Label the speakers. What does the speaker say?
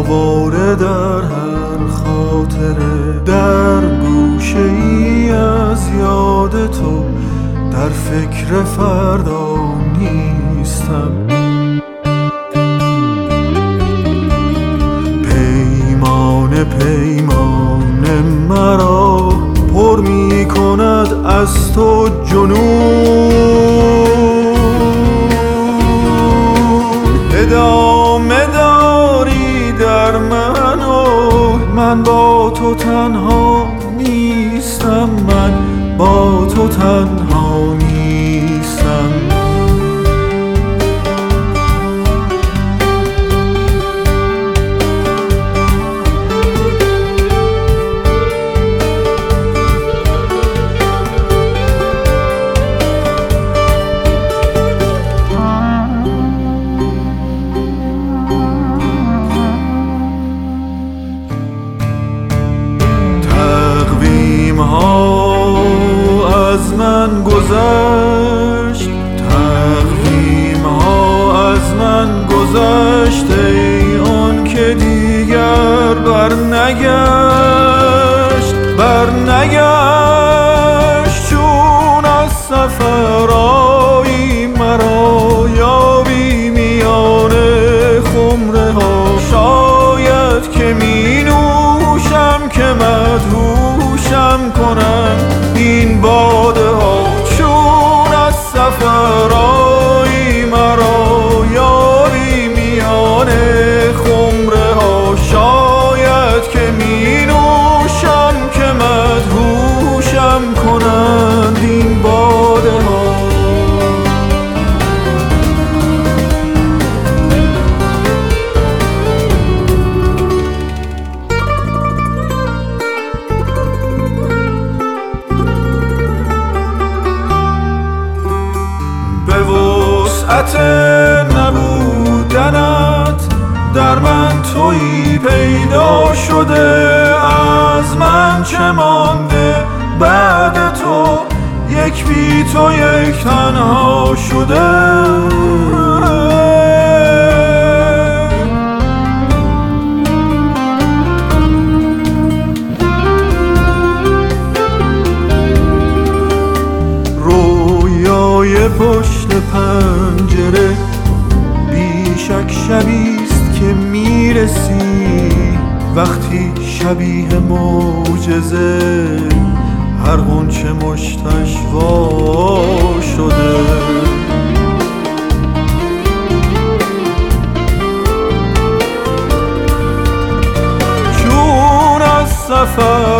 Speaker 1: همواره در هر خاطره، در گوشه ای از یاد تو، در فکر فردا نیستم. پیمان مرا پر می کند از تو جنون. ادامه داری در من و من با تو تنها نیستم، من با تو تنها نیستم. از من گذشت، تقویم ها از من گذشت، ای آن که دیگر برنگشت چون از سفر آیی مرا یابی میان خمره ها. شاید که می نوشم که مدهوشم کنم این باده ها، چون از سفر آیی مرا یابی میان خمره ها. شاید که می نوشم که مدهوشم کنند این باده ها. نبودنت در من تویی پیدا شده، از من چه مانده بعد تو، یک بی تو یک تنها شده. رویای پشت پنجره بیشک شبیست که میرسی، وقتی شبیه معجزه هر غنچه مشتش وا شده. چون از سفر